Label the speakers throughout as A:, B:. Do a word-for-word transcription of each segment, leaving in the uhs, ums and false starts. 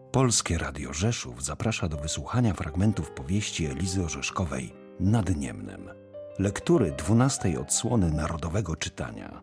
A: Polskie Radio Rzeszów zaprasza do wysłuchania fragmentów powieści Elizy Orzeszkowej Nad Niemnem. Lektury dwunastej odsłony Narodowego Czytania.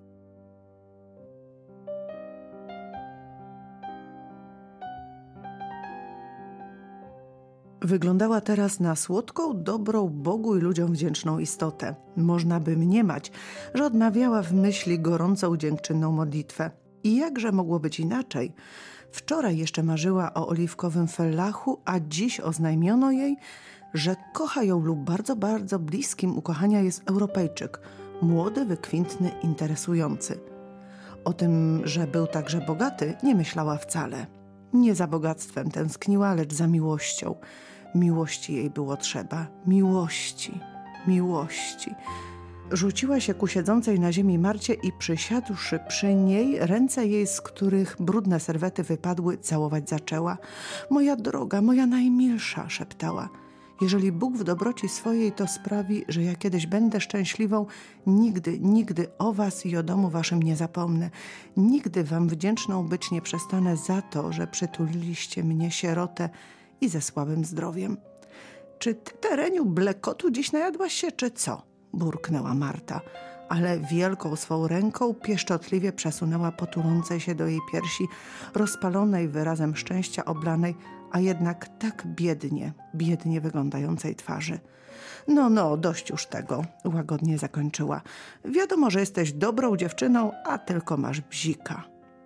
B: Wyglądała teraz na słodką, dobrą, Bogu i ludziom wdzięczną istotę. Można by mniemać, że odmawiała w myśli gorącą, dziękczynną modlitwę. I jakże mogło być inaczej? Wczoraj jeszcze marzyła o oliwkowym fellachu, a dziś oznajmiono jej, że kocha ją lub bardzo, bardzo bliskim ukochania jest Europejczyk. Młody, wykwintny, interesujący. O tym, że był także bogaty, nie myślała wcale. Nie za bogactwem tęskniła, lecz za miłością. Miłości jej było trzeba. Miłości, miłości. Rzuciła się ku siedzącej na ziemi Marcie i przysiadłszy przy niej, ręce jej, z których brudne serwety wypadły, całować zaczęła. Moja droga, moja najmilsza, szeptała. Jeżeli Bóg w dobroci swojej to sprawi, że ja kiedyś będę szczęśliwą, nigdy, nigdy o was i o domu waszym nie zapomnę. Nigdy wam wdzięczną być nie przestanę za to, że przytuliliście mnie, sierotę, i ze słabym zdrowiem. Czy ty, Tereniu, blekotu dziś najadłaś się, czy co? Burknęła Marta, ale wielką swą ręką pieszczotliwie przesunęła po tulącej się do jej piersi, rozpalonej wyrazem szczęścia oblanej, a jednak tak biednie, biednie wyglądającej twarzy. No, no, dość już tego, łagodnie zakończyła. Wiadomo, że jesteś dobrą dziewczyną, a tylko masz bzika.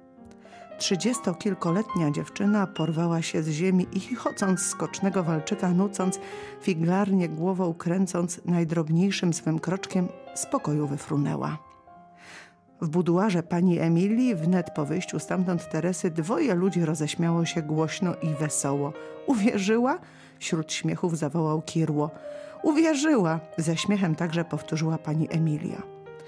B: Trzydziestokilkoletnia dziewczyna porwała się z ziemi i chichocąc skocznego walczyka, nucąc, figlarnie głową kręcąc, najdrobniejszym swym kroczkiem z pokoju wyfrunęła. W buduarze pani Emilii, wnet po wyjściu stamtąd Teresy, dwoje ludzi roześmiało się głośno i wesoło. Uwierzyła? Wśród śmiechów zawołał Kirło. Uwierzyła! Ze śmiechem także powtórzyła pani Emilia.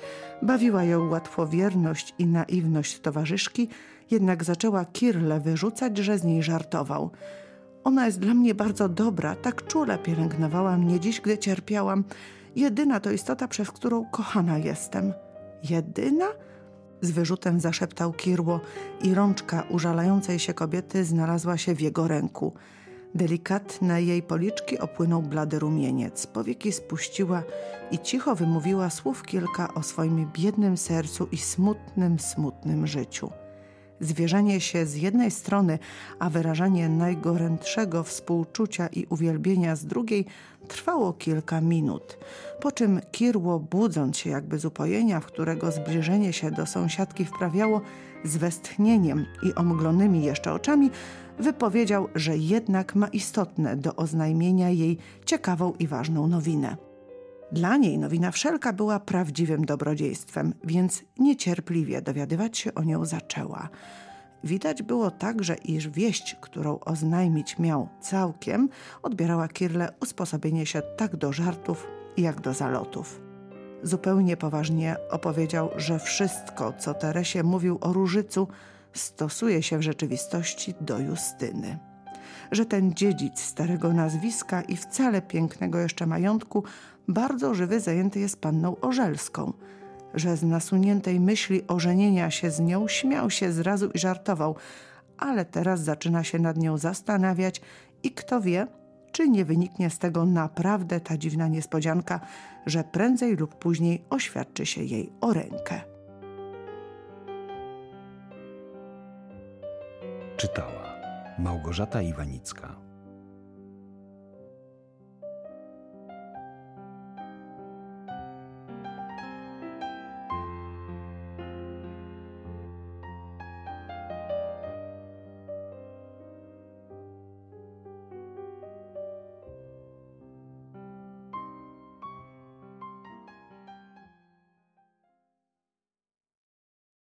B: Bawiła ją łatwowierność i naiwność towarzyszki, jednak zaczęła Kirle wyrzucać, że z niej żartował. Ona jest dla mnie bardzo dobra, tak czule pielęgnowała mnie dziś, gdy cierpiałam. Jedyna to istota, przez którą kochana jestem. Jedyna? Z wyrzutem zaszeptał Kirło i rączka użalającej się kobiety znalazła się w jego ręku. Delikatne jej policzki opłynął blady rumieniec. Powieki spuściła i cicho wymówiła słów kilka o swoim biednym sercu i smutnym, smutnym życiu. Zwierzenie się z jednej strony, a wyrażanie najgorętszego współczucia i uwielbienia z drugiej trwało kilka minut. Po czym Kirło, budząc się jakby z upojenia, w którego zbliżenie się do sąsiadki wprawiało, z westchnieniem i omglonymi jeszcze oczami, wypowiedział, że jednak ma istotne do oznajmienia jej ciekawą i ważną nowinę. Dla niej nowina wszelka była prawdziwym dobrodziejstwem, więc niecierpliwie dowiadywać się o nią zaczęła. Widać było także, iż wieść, którą oznajmić miał całkiem, odbierała Kirle usposobienie się tak do żartów, jak do zalotów. Zupełnie poważnie opowiedział, że wszystko, co Teresie mówił o Różycu, stosuje się w rzeczywistości do Justyny. Że ten dziedzic starego nazwiska i wcale pięknego jeszcze majątku bardzo żywy zajęty jest panną Orzelską. Że z nasuniętej myśli ożenienia się z nią śmiał się zrazu i żartował, ale teraz zaczyna się nad nią zastanawiać i kto wie, czy nie wyniknie z tego naprawdę ta dziwna niespodzianka, że prędzej lub później oświadczy się jej o rękę.
A: Czytała Małgorzata Iwanicka.